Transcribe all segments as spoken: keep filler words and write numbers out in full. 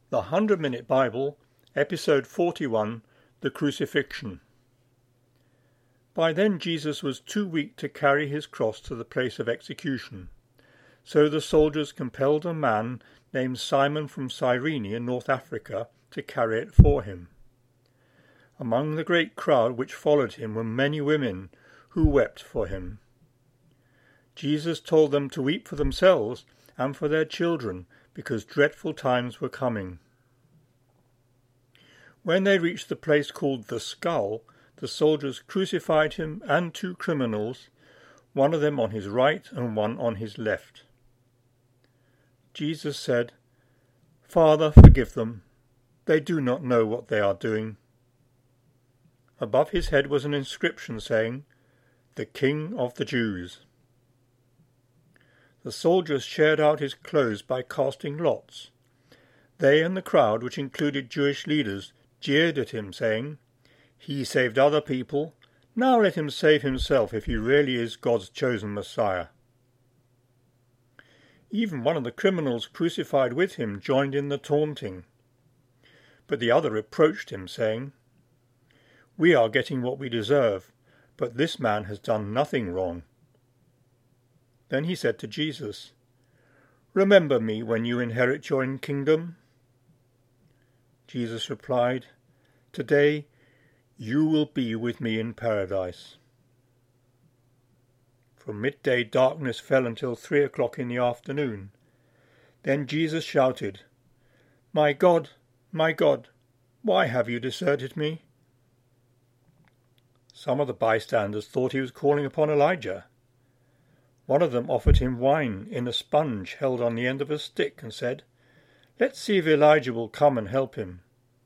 The Hundred Minute Bible, Episode forty-one, The Crucifixion. By then Jesus was too weak to carry his cross to the place of execution, so the soldiers compelled a man named Simon from Cyrene in North Africa to carry it for him. Among the great crowd which followed him were many women who wept for him. Jesus told them to weep for themselves and for their children, because dreadful times were coming. When they reached the place called the Skull, the soldiers crucified him and two criminals, one of them on his right and one on his left. Jesus said, "Father, forgive them. They do not know what they are doing." Above his head was an inscription saying, "The King of the Jews." The soldiers shared out his clothes by casting lots. They and the crowd, which included Jewish leaders, jeered at him, saying, "He saved other people. Now let him save himself if he really is God's chosen Messiah." Even one of the criminals crucified with him joined in the taunting. But the other reproached him, saying, "We are getting what we deserve, but this man has done nothing wrong." Then he said to Jesus, "Remember me when you inherit your kingdom." Jesus replied, "Today you will be with me in paradise." From midday darkness fell until three o'clock in the afternoon. Then Jesus shouted, "My God, my God, why have you deserted me?" Some of the bystanders thought he was calling upon Elijah. One of them offered him wine in a sponge held on the end of a stick and said, "Let's see if Elijah will come and help him."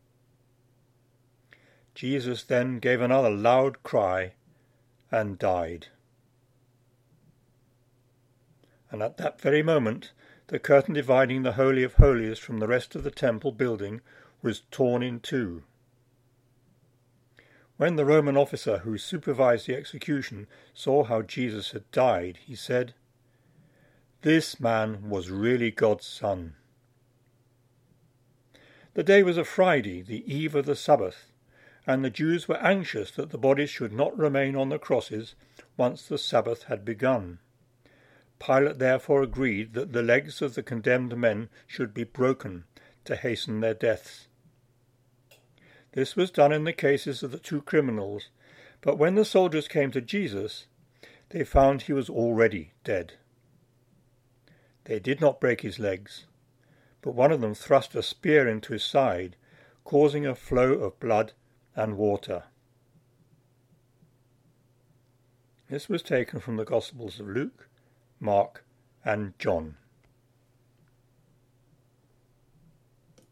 Jesus then gave another loud cry and died. And at that very moment, the curtain dividing the Holy of Holies from the rest of the temple building was torn in two. When the Roman officer who supervised the execution saw how Jesus had died, he said, "This man was really God's Son." The day was a Friday, the eve of the Sabbath, and the Jews were anxious that the bodies should not remain on the crosses once the Sabbath had begun. Pilate therefore agreed that the legs of the condemned men should be broken to hasten their deaths. This was done in the cases of the two criminals, but when the soldiers came to Jesus, they found he was already dead. They did not break his legs, but one of them thrust a spear into his side, causing a flow of blood and water. This was taken from the Gospels of Luke, Mark, and John.